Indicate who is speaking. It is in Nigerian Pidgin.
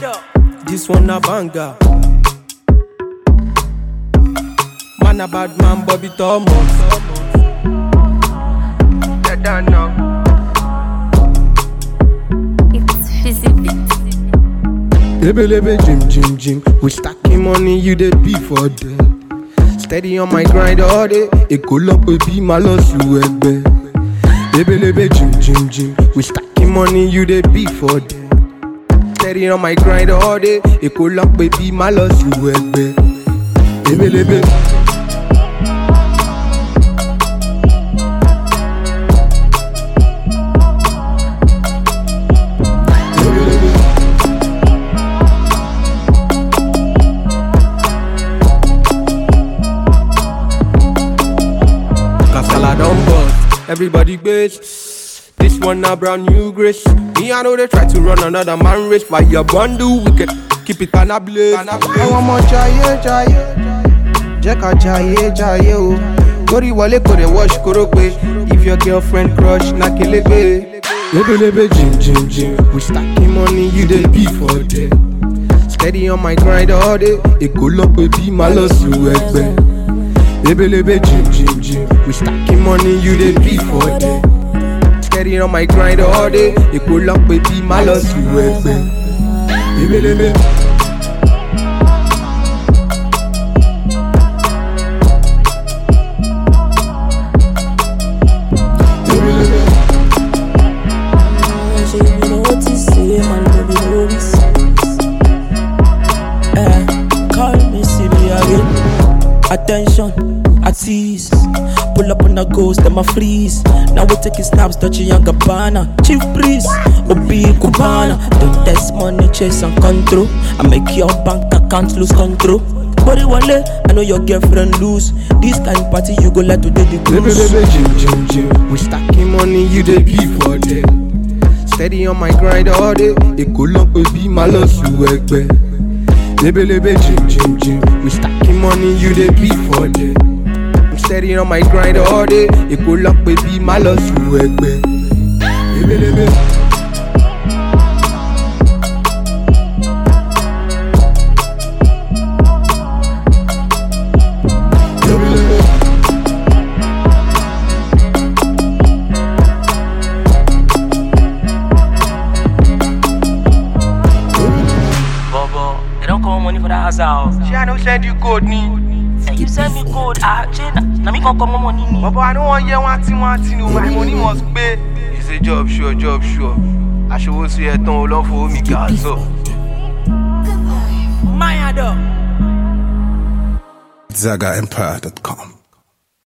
Speaker 1: This one a banger. Man a bad man, Bobby Thomas. They don't know.
Speaker 2: It's Fizzy Beats.
Speaker 1: Lebe, Jim. We stacking money, you the beef for them. Steady on my grind all day. It go up with be my loss, you egbe. Lebe, Jim. We stacking money, you the beef for them. Steady on my grind all day. It go up with be my loss, you egbe. Lebe. Everybody base. This one now brand new grace. Me I know they try to run another man race. Fire bundle wicked. Keep it on a blaze. I want more jaye. Jeka jaye oh. Gori wale kore wash korope. If your girlfriend crush na kelebe. Lebe Jim. We stacking money, you the beef for them. Steady on my grind all day. It go up with be my loss you egbe. Lebe Jim. We stacking money, you the beef for them. Steady on my grind all day. It go up with be my loss you egbe. Lebe.
Speaker 3: Attention, at ease. Pull up on the ghost, them a freeze. Now we taking snaps, touching young Gabbana. Chief priest, Obi Cubana. Don't test money, chase and control. I make your bank account lose control. Body wale, I know your girlfriend lose. This kind of party you go let to do the cruise.
Speaker 1: Lebe Jim. We stacking money, you the beef for them. Steady on my grind all day. It go up with be my loss you egbe. Lebe Jim. We stacking money, you the beef for them. I'm steady on my grind all day. It go up with be my loss you egbe. Lebe.
Speaker 3: Money for the house out.
Speaker 1: She I don't send you code ni.
Speaker 3: And you send me code. Now me come more money ni.
Speaker 1: But I don't want you one thing. No, my money must pay. It's a job sure. I should also see a ton love for me, guys. So.
Speaker 3: My adult.
Speaker 4: ZagaEmpire.com